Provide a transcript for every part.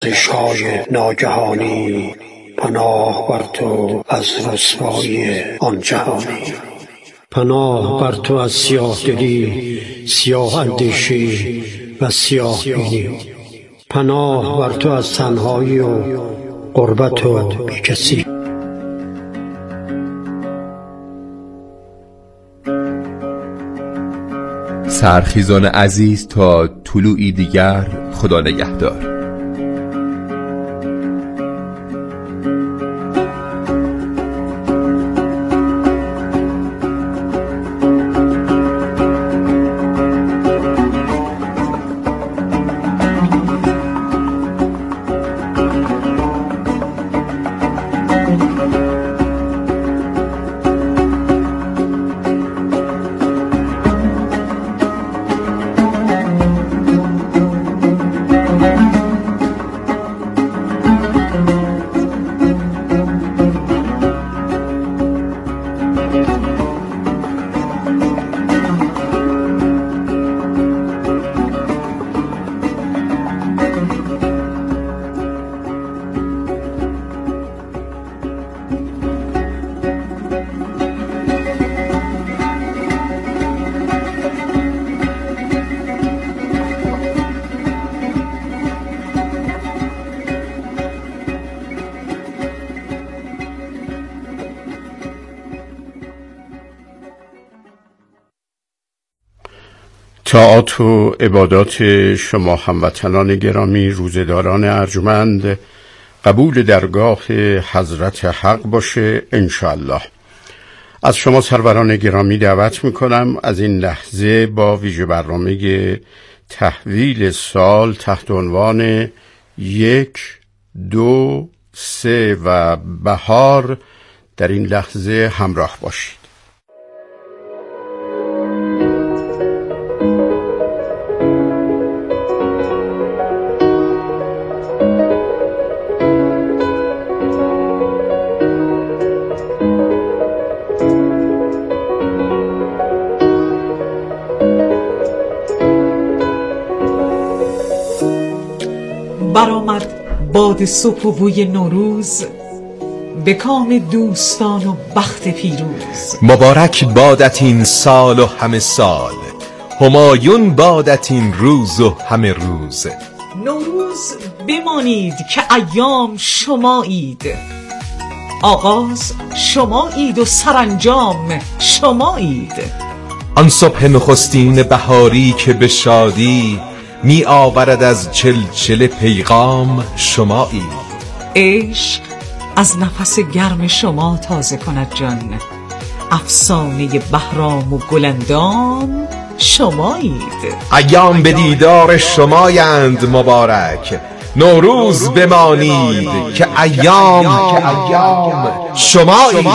لغزش‌های ناگهانی، پناه بر تو از رسوایی آن جهانی. پناه بر تو از سیاه دلی، سیاه اندیشی و سیاه بینی. پناه بر تو از تنهایی و غربت و بیکسی. سرخیزان عزیز، تا طلوعی دیگر خدا نگهدار. طاعات و عبادات شما هموطنان گرامی، روزداران ارجمند، قبول درگاه حضرت حق باشه انشاءالله. از شما سروران گرامی دعوت میکنم از این لحظه با ویژه برنامه تحویل سال تحت عنوان 1، 2، 3 و بهار در این لحظه همراه باشید. برآمد باد صبح و بوی نوروز، به کام دوستان و بخت پیروز. مبارک بادت این سال و همه سال، همایون بادت این روز و همه روز. نوروز بمانید که ایام شمایید، آغاز شمایید و سرانجام شمایید. آن صبح نخستین بهاری که به شادی، می آورد از چلچل پیغام شمایید. عشق از نفس گرم شما تازه کند جان، افسانه بهرام و گلندام شمایید. ایام به دیدار شمایند مبارک، نوروز بمانید که ایام شمایید.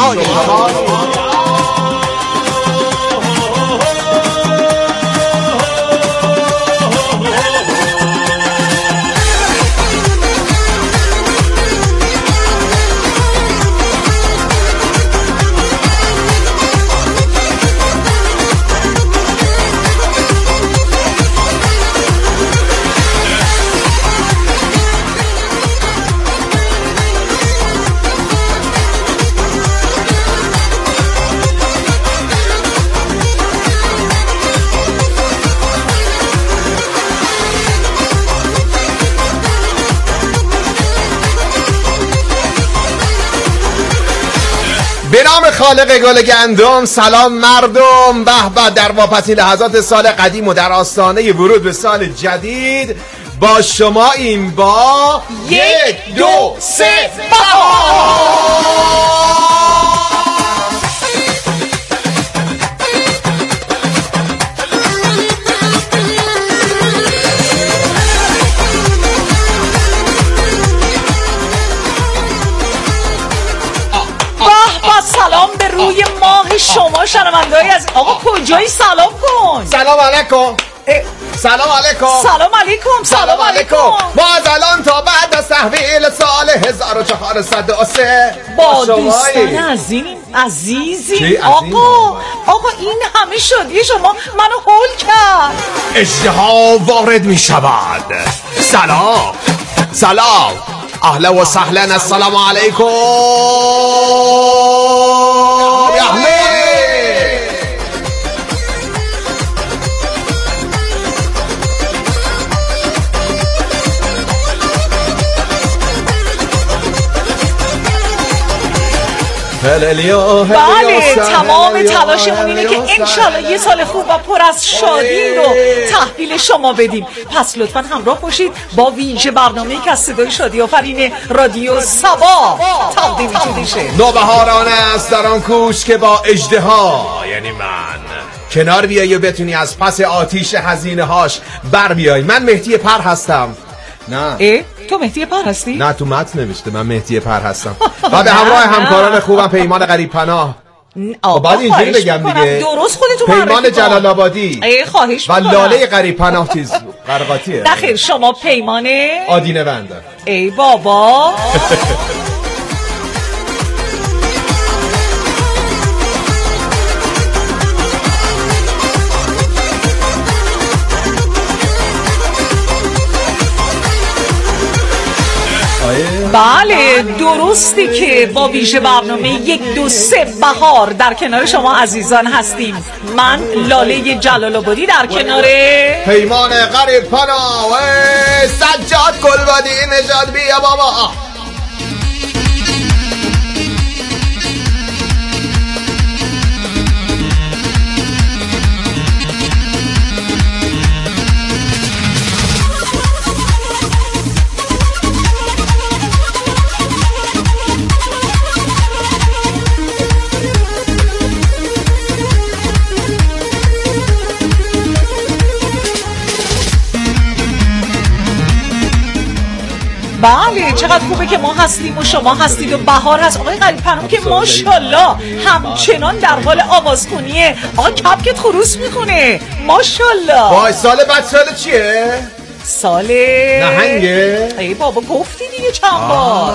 به نام خالق گل گندم، سلام مردم. به به، در واپسین لحظات سال قدیم و در آستانه ورود به سال جدید با شما این با 1، 2، 3 سلام به روی ماه شما شنونده‌ای از آقا کجایی؟ سلام کن. سلام علیکم. سلام علیکم. سلام علیکم. سلام علیکم. ما از الان تا بعد از تحویل سال 1403 با دوستان عزیزی آقا این همه شادی شما منو هول کرد. اشتها وارد می شود. سلام سلام، اهلا و سهلا، السلام علیکم یا احمد. بله، تمام تلاشمون اینه که انشالله یه سال خوب و پر از شادی رو تحویل شما بدیم. پس لطفا همراه باشید با ویژه برنامه‌ای که از صدای شادی آفرین رادیو سبا تقدیم میشه. نوبهارانه است در آن کوش که با اژدها، یعنی من، کنار بیایی و بتونی از پس آتیش هزینه هاش بر بیای. من مهدی پر هستم. نه تو مهدی پر هستی؟ نه، تو متن نوشته من مهدی پر هستم و به همراه همکاران خوبم پیمان غریب پناه. بعد اینجوری بگم دیگه، درست خودتون پیمان جلال آبادی خواهش و لاله غریب پناه چیز قرقاتیه. نه خیر، شما پیمان آدینه بنده. ای بابا بله، درستی که با ویژه برنامه 1 2 3 بهار در کنار شما عزیزان هستیم. من لاله جلال آبادی در کنار پیمان غریب پناه. سجاد گلبادی نژاد بیا بابا. بله، چقدر خوبه که ما هستیم و شما هستید و بهار هست. آقای غریب پناه که ماشاءالله همچنان در حال آوازخونیه. آقا کپکت خروس میخونه ماشاءالله. وای، سال بعد سال چیه؟ سال نهنگه؟ ای بابا گفتی دیگه چند بار.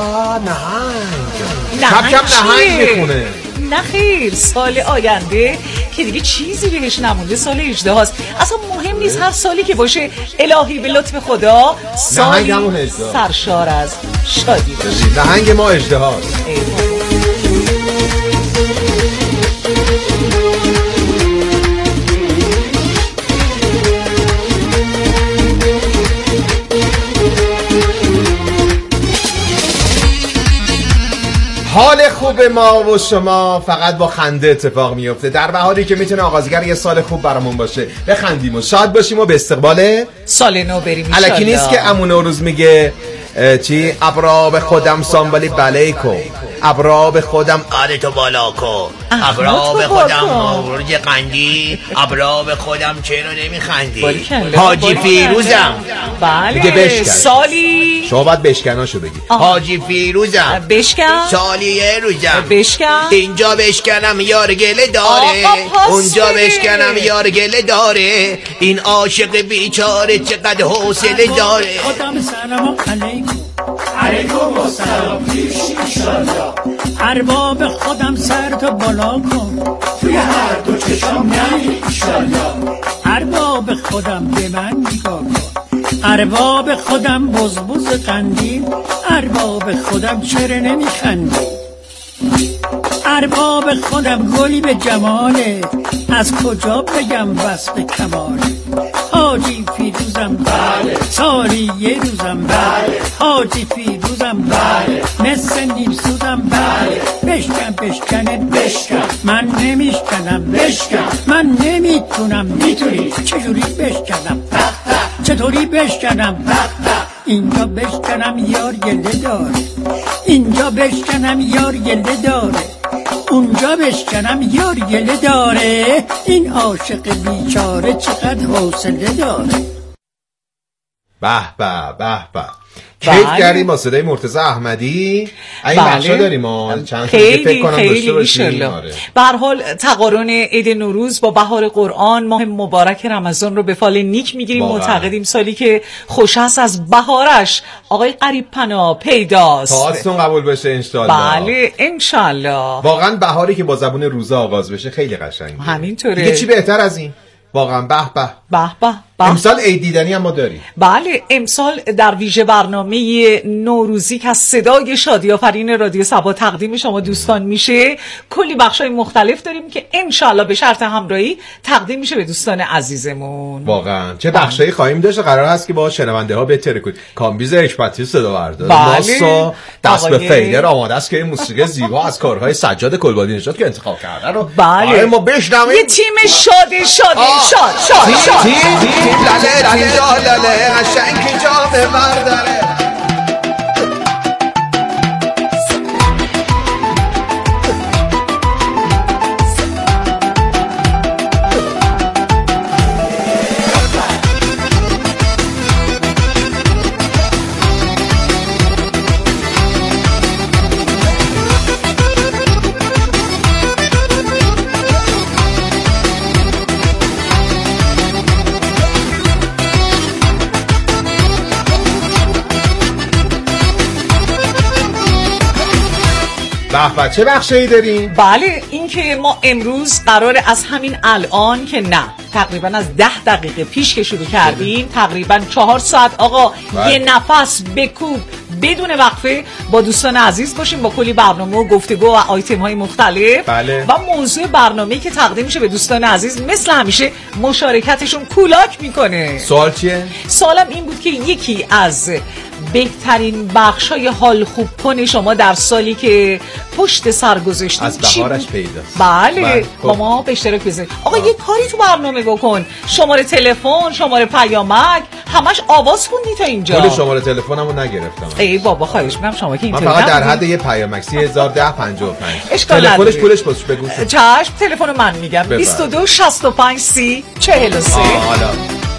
نهنگ میخونه. نه خیر، سال آینده که دیگه چیزی بهش نمونده، سال 18 هاست. اصلا مهم نیست، هر سالی که باشه الهی به لطف خدا سالی سرشار از شادی باشه. نهنگ ما 18 هاست. حال خوب ما و شما فقط با خنده اتفاق میفته. در بهاری که میتونه آغازگر یه سال خوب برامون باشه، بخندیم و شاد باشیم و به استقبال سال نو بریم. الکی نیست که عمو نوروز میگه چی؟ ابرا به خودم سانبالی بلیکو، ابرا به خودم آره تو بالا کو، ابرا به خودم مورد قندی، ابرا به خودم چرا نمیخندی؟ حاجی فیروزم. بله، سالی شما باید بشکناشو بگی. حاجی فیروزم بشکن، سالی یه روزم بشکن، اینجا بشکنم یار گله داره، اونجا بشکنم یار گله داره، این عاشق بیچاره چقدر حوصله داره. خودم سلام علیکم و سلام پیش ایشالله. ارباب خودم سر تو بالا کن، توی هر دو چشم نمی ایشالله. ارباب خودم به من نگاه کن، ارباب خودم بزبز قندی، ارباب خودم چرا نمی خندی؟ ارباب خودم گلی به جماله، از کجا بگم وصف کماله. حاجی فیروزم بله، سالی یه روزم بله، حاجی فیروزم بله، مثل نیمسوزم بله. بشکنه بشکن، من نمیشکنم بشکن، من نمیتونم میتونی. چجوری بشکنم؟ چطوری بشکنم؟ اینجا بشکنم یار گله داره، اینجا بشکنم یار گله داره، اونجا بشکنم یار گله داره. این عاشق بیچاره چقدر حوصله داره. به به به به. کیف کردیم با صدای مرتضی احمدی. این بخشا داریم ما چند تا فکر کنم داشته باشیم. به هر حال تقارن عید نوروز با بهار قرآن، ماه مبارک رمضان رو به فال نیک میگیریم. معتقدیم سالی که خوش است از بهارش آقای غریب پناه پیداست. تاستون قبول بشه انشالله. بله انشالله. واقعا بهاری که با زبون روزا آغاز بشه خیلی قشنگه. همینطوره. دیگه چی بهتر از این؟ واقعا به به به به. امسال عید دیدنی هم ما داریم. بله، امسال در ویژه برنامه نوروزی که از صدای شادی آفرین رادیو صبا تقدیم شما دوستان میشه، کلی بخشای مختلف داریم که انشالله به شرط همراهی تقدیم میشه به دوستان عزیزمون. واقعا چه بخشایی خواهیم داشت. قرار هست که با شنونده ها بهتر کنیم. کامبیز حکمتی صدا بردار، ماسا دست به فیلر آماده است که این موسیقی زیبا از کارهای سجاد کلبادی نژاد که انتخاب کرده رو ما بشنویم. یه تیم شاد لاله قشنگ جام برداره. به چه بخشی داریم؟ بله، این که ما امروز قراره از همین الان که نه تقریبا از 10 دقیقه پیش که شروع کردیم تقریبا 4 ساعت آقا یه نفس بکوب بدون وقفه با دوستان عزیز باشیم، با کلی برنامه و گفتگو و آیتم های مختلف. بله. و موضوع برنامه‌ای که تقدیم میشه به دوستان عزیز مثل همیشه مشارکتشون کولاک میکنه. سوال چیه؟ سوالم این بود که یکی از بهترین بخشای حال خوب کن شما در سالی که پشت سر گذاشتید از بهارش پیداست. بله با ما به اشتراک بذارید. آقا یه کاری تو برنامه بکن، شماره تلفن، شماره پیامک، همش آواز خوندی تا اینجا. کل شماره تلفنمو نگرفتم. ای بابا خواهش می‌کنم شما که اینطوری من فقط در حد یه پیامک 301055 تلفنش پولش بس بگو. چشم تلفن من میگم 22 65 30 43. حالا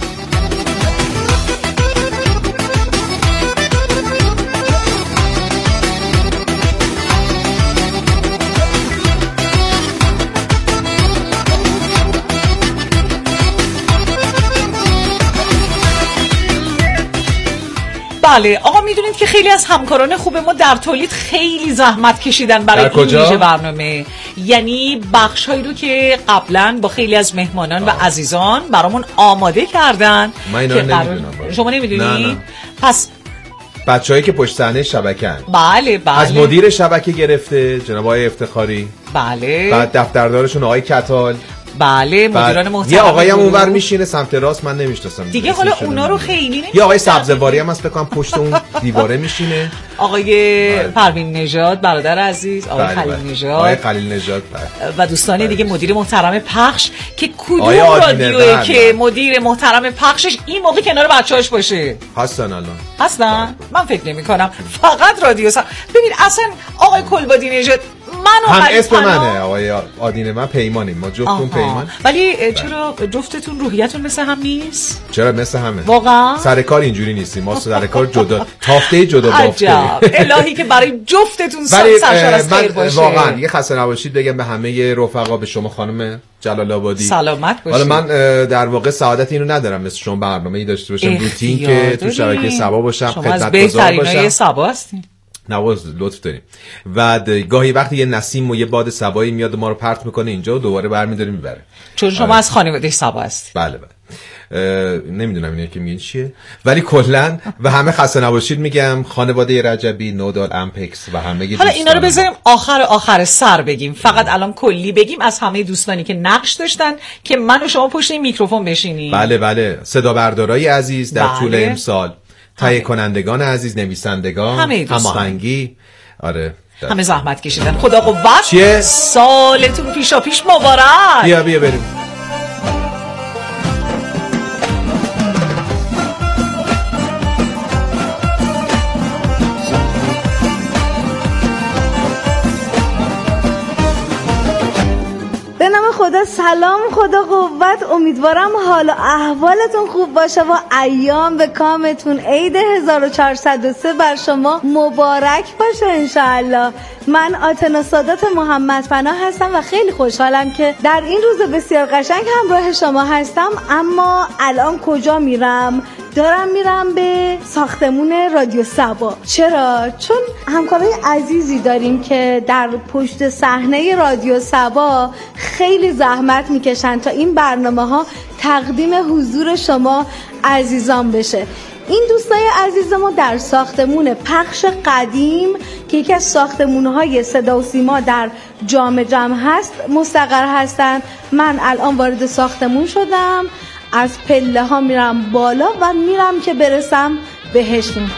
بله آقا میدونید که خیلی از همکاران خوب ما در تولید خیلی زحمت کشیدن برای این ویژه برنامه، یعنی بخشایی رو که قبلا با خیلی از مهمانان و عزیزان برامون آماده کردن. من اینا نمیدونم. شما نمیدونید؟ نه. پس بچه‌هایی که پشت صحنه شبکه‌ان. بله از مدیر شبکه گرفته جناب آقای افتخاری، بله، بعد دفتردارشون آقای کتال، بله مدیران محترم، یه آقایی هم اونور میشینه سمت راست من نمیشناسم دیگه، حالا اونا رو خیلی نمیدونم. یه آقای سبزواری هم هست فکر کنم پشت اون دیواره میشینه، آقای پروین نژاد برادر عزیز، آقای خلیل نژاد، آقای خلیل نژاد و دوستان دیگه، مدیر محترم پخش که کدوم رادیویی که مدیر محترم پخشش این موقع کنار بچه‌هاش باشه هستن الان هستن؟ من فکر نمی‌کنم فقط رادیو ببین اصلا آقای کلبادی نژاد هم اسم منه آقای آدینه، من پیمانیم، ما جفتون پیمان. ولی چرا جفتتون روحیتون مثل هم نیست؟ چرا مثل همه؟ واقعا سر کار اینجوری نیستیم، ما سر کار جدا تافته جدا بافته. الهی که برای جفتتون سرشار از خیر باشه. واقعا یه خسته نباشید بگم به همه رفقا، به شما خانم جلال آبادی سلامت باشید. حالا من در واقع سعادت اینو ندارم مثل شما برنامه‌ای داشته باشم روتین که تو شبکه صبا باشم، خدمتگزار باشم. صبا هستین. نواز لطف داریم. و گاهی وقتی یه نسیم و یه باد صبایی میاد ما رو پرت میکنه اینجا و دوباره برمی‌داره میبره، چون شما از خانواده صبا هستید. بله نمیدونم اینا که میگن چیه، ولی کلا و همه خسته نباشید میگم، خانواده رجبی، نودال، امپکس و همه حالا اینا رو بذاریم آخر سر بگیم، فقط الان کلی بگیم از همه دوستانی که نقش داشتن که من و شما پشت این میکروفون بشینیم. بله صدا بردارای عزیز در طول امسال، تهیه کنندگان عزیز، نویسندگان، هماهنگی، آره همه زحمت کشیدن. خدا قوت. سالتون پیشا پیش مبارک. بیا بریم. خدا سلام، خدا قوت. امیدوارم حال و احوالتون خوب باشه و ایام به کامتون. عید 1403 بر شما مبارک باشه انشاءالله. من آتنا سادات محمد پناه هستم و خیلی خوشحالم که در این روز بسیار قشنگ همراه شما هستم. اما الان کجا میرم؟ دارم میرم به ساختمون رادیو سبا. چرا؟ چون همکارای عزیزی داریم که در پشت صحنه رادیو سبا خیلی زحمت میکشن تا این برنامه‌ها تقدیم حضور شما عزیزان بشه. این دوستای عزیز ما در ساختمون پخش قدیم که یکی از ساختمون‌های صدا و سیما در جام جم هست مستقر هستن. من الان وارد ساختمون شدم، از پله ها میرم بالا و میرم که برسم بهشون.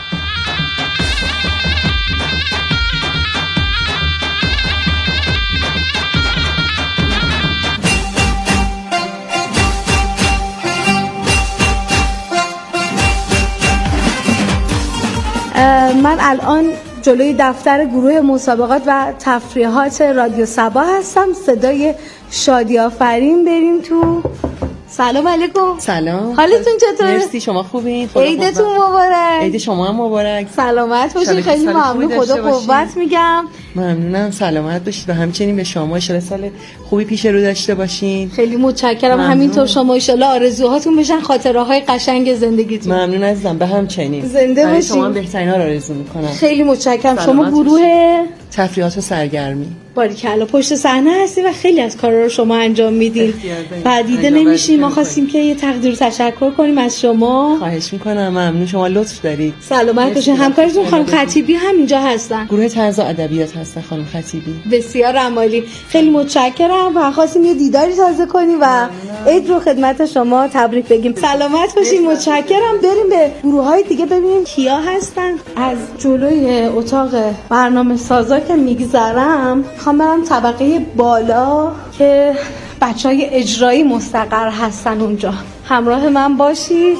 من الان جلوی دفتر گروه مسابقات و تفریحات رادیو سبا هستم. صدای شادی آفرین بریم تو. سلام علیکم. سلام. حالتون چطوره؟ مرسی، شما خوبین؟ عیدتون مبارک. عید شما هم مبارک. سلامت باشید. خیلی ممنون. خدا قوت میگم. ممنونم. سلامت باشید و همچنین به شما ان شاءالله سال خوبی پیش رو داشته باشین. خیلی متشکرم. همینطور شما ان شاءالله آرزوهاتون بشن خاطره‌های قشنگ زندگیتون. ممنون عزیزم. به همچنین. زنده باشید. شما هم بهترین ها رو آرزو می‌کنم. خیلی متشکرم. شما گروه تفریحات و سرگرمی باریکلا پشت صحنه هستی و خیلی از کارا رو شما انجام میدین و دیده نمیشین. ما خواستیم که یه تقدیر تشکر کنیم از شما. خواهش میکنم. ممنون. شما لطف دارید. سلامت باشین. همکارتون خانم خطیبی هم اینجا هستن. گروه طنز و ادبیات هستن خانم خطیبی. بسیار عالی. خیلی متشکرم و خواستیم یه دیداری تازه کنیم و عید رو خدمت شما تبریک بگیم. سلامت باشین. متشکرم. بریم به گروه‌های دیگه ببینیم کیا هستن. از جلوی اتاق برنامه سازا که میگذرم میخوام برم طبقه بالا که بچهای اجرایی مستقر هستن اونجا. همراه من باشید.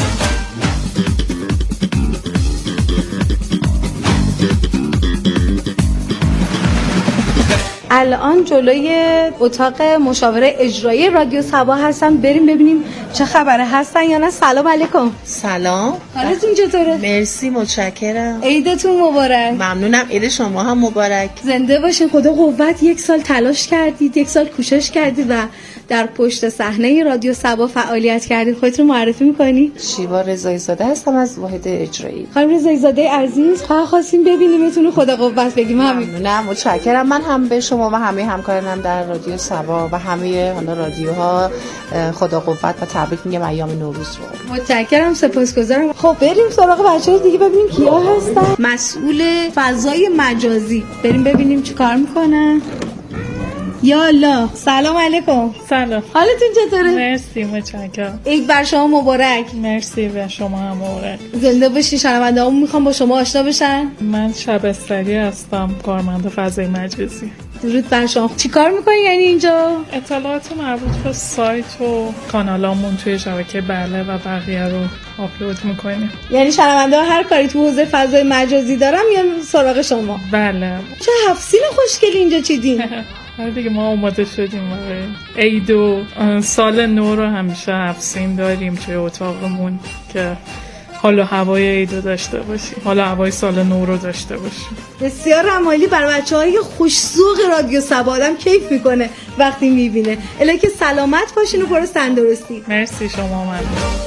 الان جلوی اتاق مشاوره اجرایی رادیو سبا هستم. بریم ببینیم چه خبره، هستن یا نه. سلام علیکم. سلام. حالتون چطوره؟ مرسی، متشکرم. عیدتون مبارک. ممنونم. عید شما هم مبارک. زنده باشین. خدا قوت. 1 سال تلاش کردید، 1 سال کوشش کردید و در پشت صحنه رادیو سبا فعالیت کردید. خودتون معرفی می‌کنی؟ شیوا رضایی زاده هستم از واحد اجرایی. خانم رضایی زاده عزیز، خواستیم ببینیمتون. خدا قوت بگیم. ممنونم، متشکرم. من هم به شما و همه همکارانم در رادیو سبا و همه رادیوها خدا قوت و تبریک میگم ایام نوروز رو. متشکرم، سپاسگزارم. خب بریم سراغ بچه‌ها دیگه ببینیم کیا هستن. مسئول فضای مجازی، بریم ببینیم چی کار میکنن. یا الله. سلام علیکم. سلام. حالتون چطوره؟ مرسی، متشکرم. عید بر شما مبارک. مرسی و شما هم مبارک. زنده باشین. شنونده‌هامون میخوام با شما آشنا بشن. من شبستری هستم، کارمند فضای مجازی. درود بر شما. چی کار میکنین یعنی اینجا؟ اطلاعات مربوط به سایت و کانالامون توی شبکه بله و بقیه رو آپلود میکنیم. یعنی شنونده‌ها هر کاری تو حوزه فضای مجازی دارم یا سراغ شما؟ بله. چه هفسین خوشگلی اینجا چیدین. آره دیگه، ما آماده شدیم برای عید و سال نو رو همیشه هفسین داریم توی اتاقمون که حال و هوای عید داشته باشیم، حال و هوای سال نو رو داشته باشیم. بسیار عالی. برای بچه‌های خوش‌ذوق رادیو سبا آدم کیف میکنه وقتی میبینه. الهی که سلامت باشین و پر از تندرستی. مرسی، شما ممنون.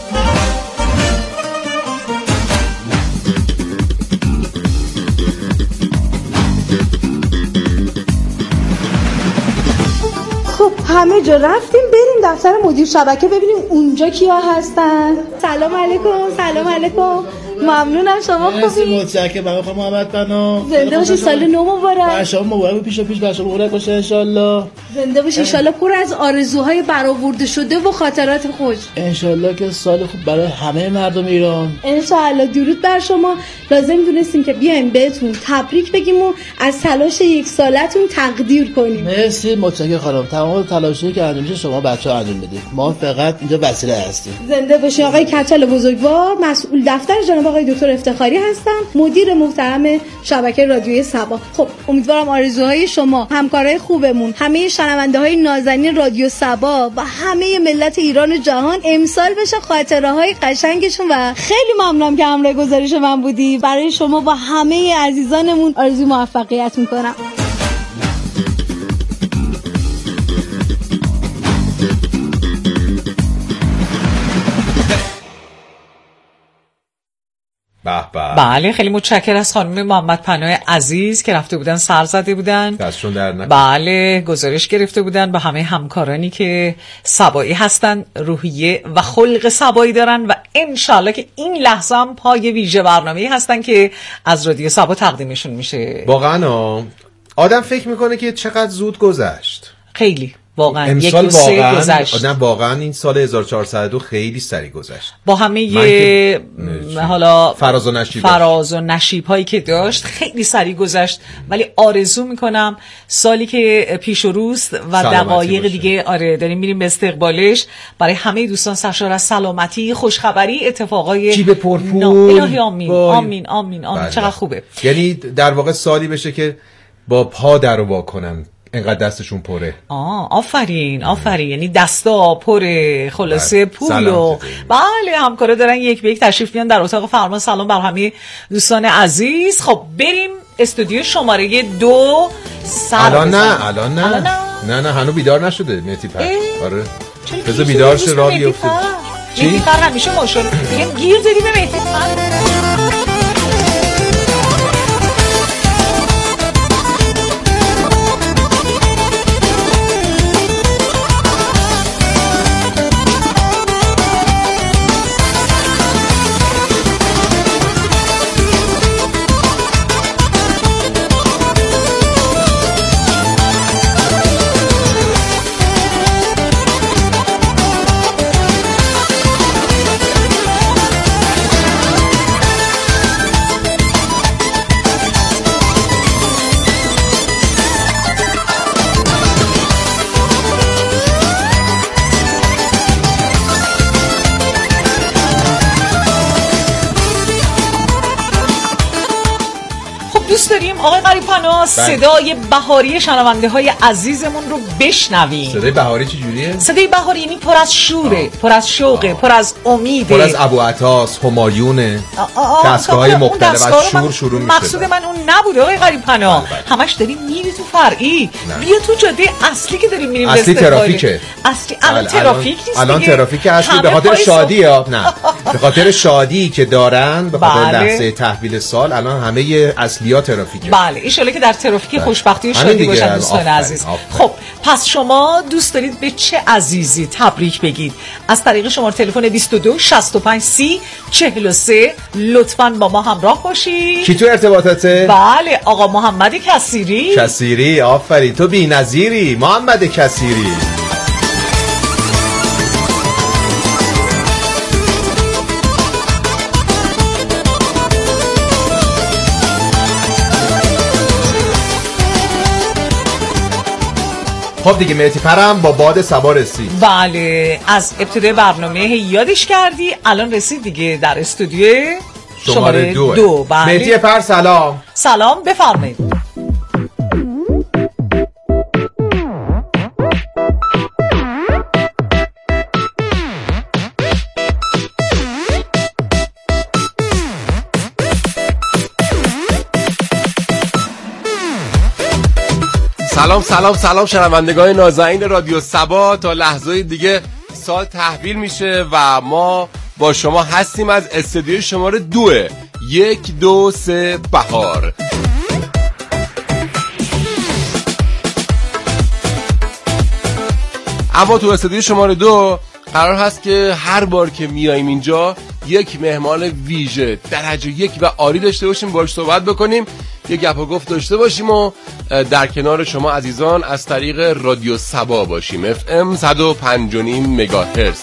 همه جا رفتیم. بریم دفتر مدیر شبکه ببینیم اونجا کیا هستن. سلام علیکم. سلام علیکم. ممنونم. شما خوبی؟ مرسی، متشکرم. من خانم محمد بنا. زنده باشی. سال نو مبارک. بر شما مبارک. پیش بر شما مبارک باشه ان شاء الله. زنده باشی. ان شاء الله پر از آرزوهای برآورده شده و خاطرات خوش. ان شاء الله که سال خوب برای همه مردم ایران. ان شاء الله. درود بر شما. لازم دونستیم که بیایم بهتون تبریک بگیم و از تلاش 1 سالتون تقدیر کنیم. مرسی، متشکرم خانم. تمام تلاشی که انجام میشه شما بچه‌ها انجام بدید. ما فقط اینجا وسیله هستیم. زنده باشی. آقای کچل بزرگوار، مسئول دفتر جناب آقای دکتر افتخاری هستم، مدیر محترم شبکه رادیوی سبا. خب امیدوارم آرزوهای شما، همکارای خوبمون، همه شنونده‌های نازنین رادیو سبا و همه ملت ایران و جهان امسال بشه خاطره‌های قشنگشون و خیلی ممنونم که همراه گزارش من بودی. برای شما و همه عزیزانمون آرزوی موفقیت میکنم. به به. بله خیلی متشکرم از خانم محمد پناه عزیز که رفته بودن سر زده بودن. دستشون در نکنه. بله گزارش گرفته بودن به همه همکارانی که سبایی هستن، روحیه و خلق سبایی دارن و انشالله که این لحظه هم پای ویژه برنامه‌ای هستن که از رادیو سبا تقدیمشون میشه. واقعا آدم فکر میکنه که چقدر زود گذشت. خیلی واقعا امسال واقعا واقعا این سال 1402 خیلی سریع گذشت با همه حالا فراز و نشیب هایی که داشت خیلی سریع گذشت، ولی آرزو میکنم سالی که پیش روست و دقایق دیگه داریم میریم به استقبالش برای همه دوستان سرشار از سلامتی، خوشخبری، اتفاقای جیب پرپول. الهی آمین آمین آمین آمین. چقدر خوبه. یعنی در واقع سالی بشه که با پا در و وا کنن اینقدر دستشون پره. آفرین یعنی دستا پره، خلاصه پول و بله همکارا دارن یک به یک تشریف میان در اتاق فرمان. سلام بر همه دوستان عزیز. خب بریم استودیو شماره 2 الان نه هنو بیدار نشده مهدی پر. آره بذار بیدار شه راه بیفته. مهدی پر همیشه ماشاءالله میگم گیر دادی به مهدی پر. دوست داریم آقای قریب‌پناه صدای بهاری شنونده های عزیزمون رو بشنویم. صدای بهاری چه جوریه؟ صدای بهاری یعنی پر از شوره، پر از شوقه، پر از امیده، پر از ابوعطاس، همایونه، دستگاه‌های مختلف از شور شروع میشه. مقصود من اون نبوده آقای قریب‌پناه. همش داریم میری تو فرعی. بیا تو جاده اصلی که داریم میریم اصلی ترافیکه. اصلی الان ترافیک نیست. الان ترافیک اصلی به خاطر شادی نه. به خاطر شادی که دارن، به خاطر لحظه تحویل سال الان همه اصلیات ترافیکه. بله ان شاءالله که در ترافیک خوشبختی و شادی باشن دوستان عزیز. خب پس شما دوست دارید به چه عزیزی تبریک بگید؟ از طریق شماره تلفن 22 65 30 43 لطفاً با ما همراه باشید. کی تو ارتباطاته؟ بله آقا محمد کثیری. آفرین تو بی‌نظیری محمد کثیری. خب دیگه مهدی پرم با باد سبا رسید. بله از ابتدای برنامه یادش کردی، الان رسید دیگه در استودیو شماره 2. بله مهدی پر سلام بفرمایید. سلام شنوندگان نازنین رادیو سبا. تا لحظه دیگه سال تحویل میشه و ما با شما هستیم از استودیو شماره 2 1 2 3 بهار. اما تو استودیو شماره 2 قرار هست که هر بار که میاییم اینجا یک مهمان ویژه درجه 1 و عالی داشته باشیم، باهاش صحبت بکنیم، یک گپ و گفت داشته باشیم و در کنار شما عزیزان از طریق رادیو سبا باشیم. FM 105.5 مگاهرتز.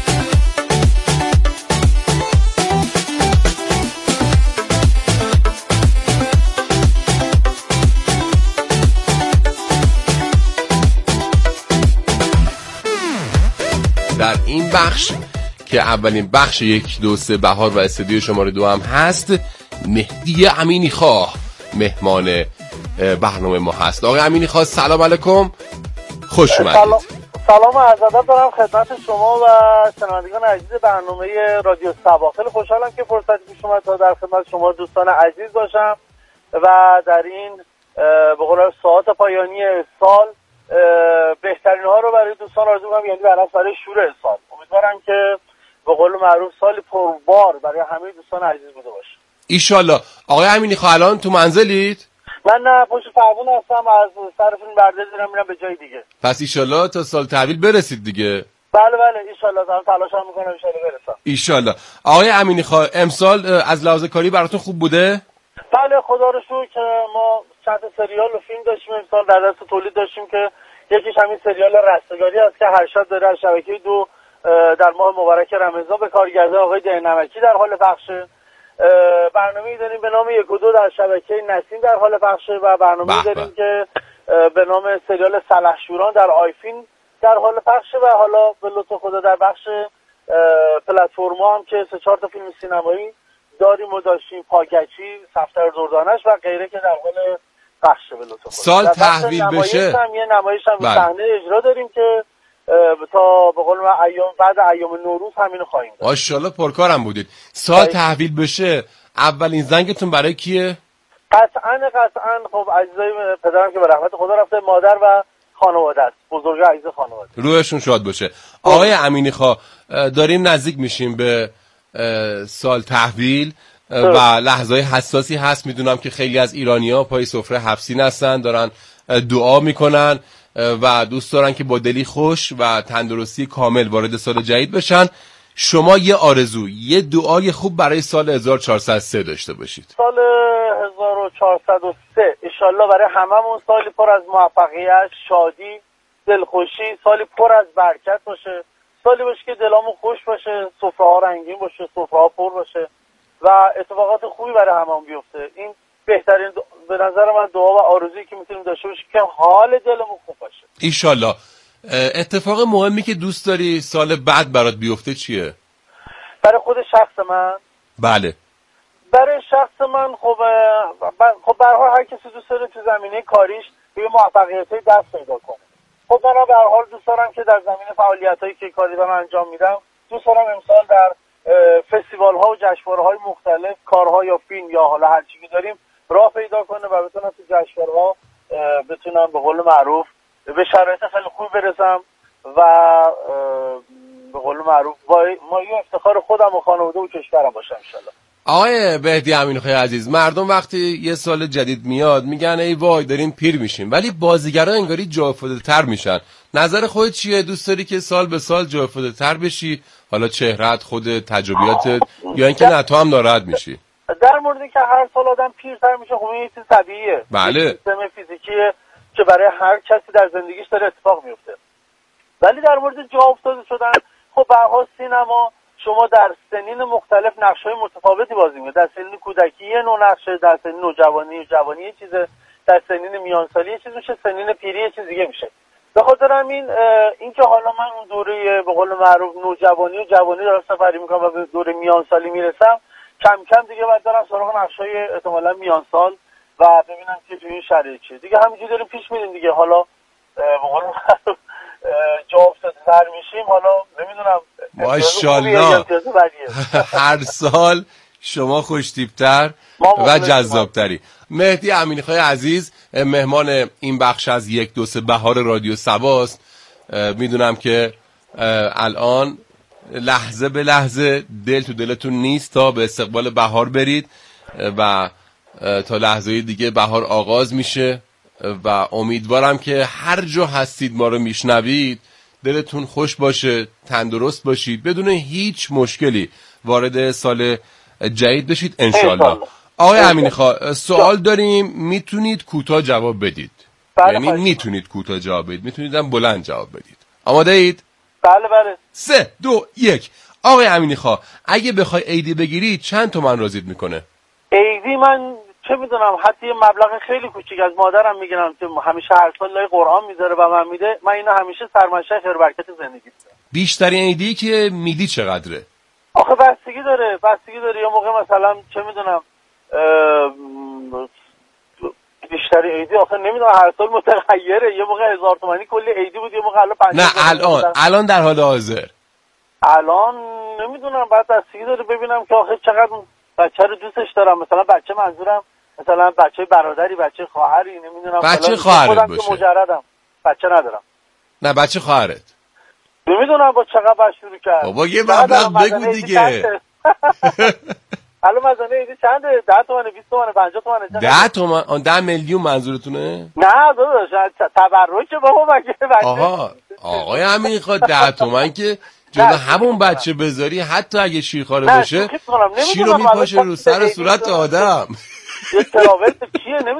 در این بخش که اولین بخش 1 2 3 بهار و استودیو شماره 2 هم هست، مهدی امینی خواه مهمان برنامه ما هست. آقای امینی خواه سلام علیکم، خوش اومدید. سلام و عرض ادب دارم خدمت شما و شنوندگان عزیز برنامه رادیو سبا. خیلی خوشحالم که فرصتی پیش اومد تا در خدمت شما دوستان عزیز باشم و در این به قول ساعات پایانی سال بهترین ها رو برای دوستان آرزو می‌کنم، یعنی برای شروع سال. امیدوارم که به قول معروف سال پربار برای همه دوستان عزیز بوده باشه. ایشالله. آقای امینی خان الان تو منزلید؟ من نه، پشت فرمون هستم، از سر فیلم برداری دارم میرم به جای دیگه. پس ایشالله تا سال تحویل برسید دیگه. بله ایشالله دارم تلاشم میکنم ایشالله برسم. ایشالله. آقای امینی خان امسال از لحاظ کاری براتون خوب بوده؟ بله خدا رو شکر که ما چند سریال و فیلم داشتیم امسال در دست تولید داشتیم که یکیش همین سریال رستگاری است که هر شب داره از شبکه 2 در ماه مبارک رمضان به کارگردان آقای دهنمکی در حال پخشه. برنامه‌ای داریم به نام 1 و 2 در شبکه نسیم در حال پخشه و برنامه‌ای داریم که به نام سریال سلحشوران در آیفین در حال پخشه و حالا به لطف خدا در بخش پلتفرم‌ها هم که 3-4 تا فیلم سینمایی داریم و داشتیم، پاکچی، صفدر دردانش و غیره که در حال پخشه به لطف خدا. سال تحویل بشه یه نمایش هم صحنه اجرا داریم که تا به قول من بعد ایام نوروز همینو خواهیم داشت. ماشاءالله پرکارم بودید. سال تحویل بشه اولین زنگتون برای کیه؟ قطعاً خب عزیزای پدرم که به رحمت خدا رفته، مادر و خانواده است، بزرگ عزیز خانواده. روحشون شاد باشه. آقای امینی خان داریم نزدیک میشیم به سال تحویل و لحظه‌های حساسی هست. میدونم که خیلی از ایرانی‌ها پای سفره حفصین هستن، دارن دعا میکنن و دوست دارن که با دلی خوش و تندرستی کامل وارد سال جدید بشن. شما یه آرزو، یه دعای خوب برای سال 1403 داشته باشید. سال 1403 انشالله برای هممون سالی پر از موفقیت، شادی، دلخوشی، سالی پر از برکت باشه، سالی باشه که دلامون خوش باشه، سفره‌ها رنگین باشه، سفره‌ها پر باشه و اتفاقات خوبی برای هممون بیفته. این بهترین به نظر من دعا و آرزویی که میتونیم داشته باشیم که حال دلمون خوب باشه. ایشالله. اتفاق مهمی که دوست داری سال بعد برات بیفته چیه؟ برای خود شخص من؟ بله. برای شخص من خب به هر حال هر کسی دوست داره تو زمینه کاریش به موفقیت‌های دست پیدا کنه. خب من به هر حال دوست دارم که در زمینه فعالیتایی که کاری دارم انجام میدم، دوست دارم امسال در فستیوال‌ها و جشنواره‌های مختلف کارها یا فیلم یا حالا هر چیزی داریم راه پیدا کنه و بتونم تو جشنواره‌ها بتونم به قول معروف به شرایط خیلی خوب برسم و به قول معروف ما یه افتخار خودم و خانواده و کشورم باشم ان شاءالله. آقای بهدی امین‌خوی عزیز، مردم وقتی یه سال جدید میاد میگن ای وای داریم پیر میشیم، ولی بازیگرا انگاری جاافتاده‌تر میشن. نظر خودت چیه؟ دوست داری که سال به سال جاافتاده‌تر بشی؟ حالا چهرهت، خود تجربیاتت، یا اینکه نه تو هم ناراحت میشی؟ در موردی که هر سال آدم پیرتر میشه خب این چیز طبیعیه. بله. سیستم فیزیکیه که برای هر کسی در زندگیش داره اتفاق میفته. ولی در مورد جا افتاده شدن، خب به هر حال سینما شما در سنین مختلف نقش‌های متفاوتی بازی می‌کنید. در سنین کودکی یه نوع نقشه، در سنین نوجوانی یه چیزه، در سنین میانسالی یه چیز میشه، سنین پیری یه چیز دیگه میشه. به خاطر همین اینکه حالا من اون دوره به قول معروف نوجوانی و جوانی دارم سفری می‌کنم و به دوره میانسالی میرسم، کم کم دیگه باید برم سراغ نقش‌های احتمالاً میانسال و ببینم که تو این شرایط چیه. دیگه همینجوری داریم پیش میریم دیگه. حالا به قول معروف جا افتاده‌تر میشیم، حالا نمیدونم. ماشاءالله هر سال شما خوش‌تیپ‌تر و جذاب‌تری. مهدی امین‌خوی عزیز مهمان این بخش از 1 2 3 بهار رادیو سباست. میدونم که الان لحظه به لحظه دل تو دلتون نیست تا به استقبال بهار برید و تا لحظه دیگه بهار آغاز میشه و امیدوارم که هر جا هستید ما رو میشنوید دلتون خوش باشه، تندرست باشید، بدون هیچ مشکلی وارد سال جدید بشید انشالله. آقای امین‌خوی سوال داریم، میتونید کوتاه جواب بدید. یعنی میتونید کوتاه جواب بدید، میتونید هم بلند جواب بدید. آماده اید؟ بله. 3 2 1. آقای امین‌خوی اگه بخوای عیدی بگیری چند تومن راضیت میکنه؟ عیدی من چه میدونم، حتی یه مبلغ خیلی کوچیک از مادرم میگیرم که همیشه هر سال لای قرآن میذاره و من میده. من اینو همیشه سرمنشأ خیر برکت زندگی میدونم. بیشترین عیدی که میدی چقدره؟ آخه بستگی داره. یه موقع مثلا چه میدونم بیشتری عیدی آخه نمیدونم هر سال متغیره. یه موقع 1000 تومانی کلی عیدی بود، یه موقع الان 5000. نه الان در حال حاضر الان نمیدونم، بعد بستگی داره ببینم که آخه چقدر بچه رو دوستش دارم. مثلا بچه منظورم مثلا بچه برادری، بچه خواهری، نمیدونم. بچه خواهرت باشه. که مجردم، بچه ندارم. نه بچه خواهرت. نمیدونم با چقدر باید شروع کرد. بابا یه مبلغ بگو دیگه. الان مزانه عیدی چنده؟ 10 تومنه، 20 تومنه، 50 تومنه؟ 10 تومن 10 میلیون منظورتونه؟ نه داداش تبرک بابا مگه بچه. آقای امین خان 10 تومن که جدا همون بچه بذاری حتی اگه شیرخواره باشه شیر رو میپاشه رو سر و صورت آدم. یه تراولت چیه